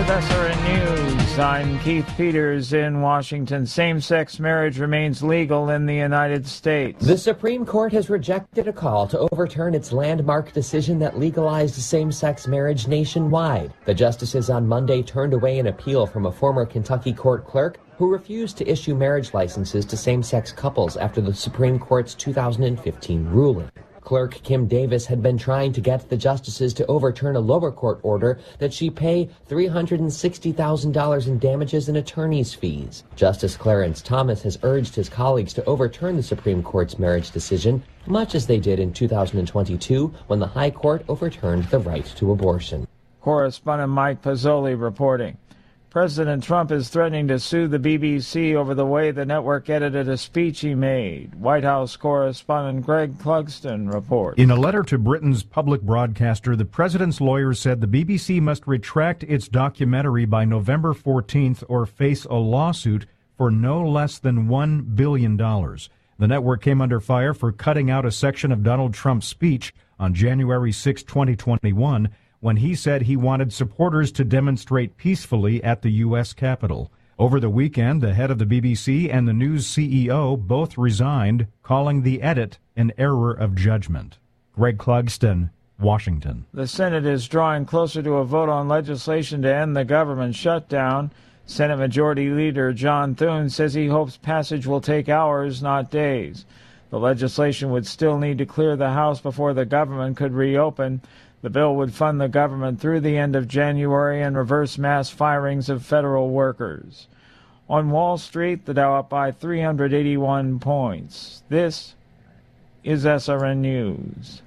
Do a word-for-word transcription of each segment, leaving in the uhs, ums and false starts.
S R N News. I'm Keith Peters in Washington. Same-sex marriage remains legal in the United States. The Supreme Court has rejected a call to overturn its landmark decision that legalized same-sex marriage nationwide. The justices on Monday turned away an appeal from a former Kentucky court clerk who refused to issue marriage licenses to same-sex couples after the Supreme Court's two thousand fifteen ruling. Clerk Kim Davis had been trying to get the justices to overturn a lower court order that she pay three hundred sixty thousand dollars in damages and attorney's fees. Justice Clarence Thomas has urged his colleagues to overturn the Supreme Court's marriage decision, much as they did in two thousand twenty-two when the High Court overturned the right to abortion. Correspondent Mike Pozzoli reporting. President Trump is threatening to sue the B B C over the way the network edited a speech he made. White House correspondent Greg Clugston reports. In a letter to Britain's public broadcaster, the president's lawyers said the B B C must retract its documentary by November fourteenth or face a lawsuit for no less than one billion dollars. The network came under fire for cutting out a section of Donald Trump's speech on January sixth, twenty twenty-one, when he said he wanted supporters to demonstrate peacefully at the U S Capitol. Over the weekend, the head of the B B C and the news C E O both resigned, calling the edit an error of judgment. Greg Clugston, Washington. The Senate is drawing closer to a vote on legislation to end the government shutdown. Senate Majority Leader John Thune says he hopes passage will take hours, not days. The legislation would still need to clear the House before the government could reopen. The bill would fund the government through the end of January and reverse mass firings of federal workers. On Wall Street, the Dow up by three hundred eighty-one points. This is S R N News.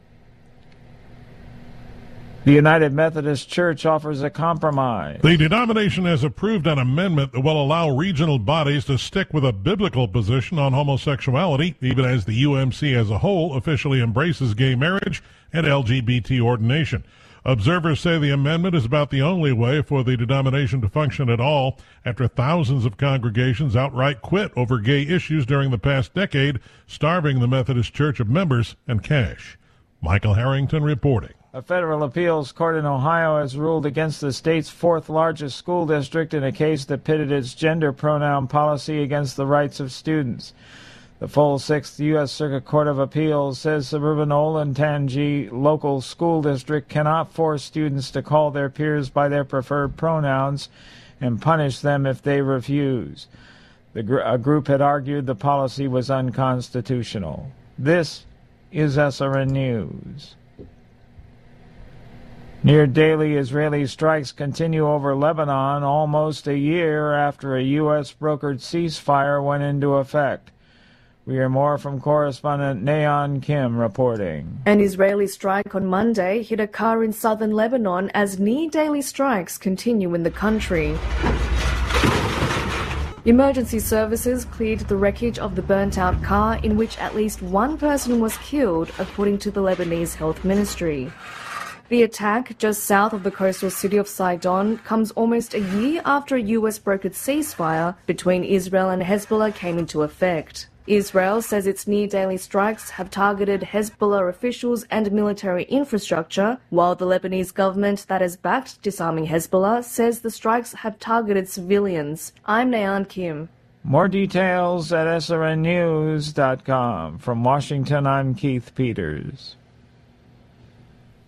The United Methodist Church offers a compromise. The denomination has approved an amendment that will allow regional bodies to stick with a biblical position on homosexuality, even as the U M C as a whole officially embraces gay marriage and L G B T ordination. Observers say the amendment is about the only way for the denomination to function at all after thousands of congregations outright quit over gay issues during the past decade, starving the Methodist Church of members and cash. Michael Harrington reporting. A federal appeals court in Ohio has ruled against the state's fourth largest school district in a case that pitted its gender pronoun policy against the rights of students. The full Sixth U S Circuit Court of Appeals says suburban Olentangy local school district cannot force students to call their peers by their preferred pronouns and punish them if they refuse. The gr- a group had argued the policy was unconstitutional. This is S R N News. Near daily Israeli strikes continue over Lebanon almost a year after a U S brokered ceasefire went into effect. We hear more from correspondent Neon Kim reporting. An Israeli strike on Monday hit a car in southern Lebanon as near-daily strikes continue in the country. Emergency services cleared the wreckage of the burnt-out car in which at least one person was killed, according to the Lebanese Health Ministry. The attack, just south of the coastal city of Sidon, comes almost a year after a U S brokered ceasefire between Israel and Hezbollah came into effect. Israel says its near-daily strikes have targeted Hezbollah officials and military infrastructure, while the Lebanese government that has backed disarming Hezbollah says the strikes have targeted civilians. I'm Nayan Kim. More details at S R N news dot com. From Washington, I'm Keith Peters.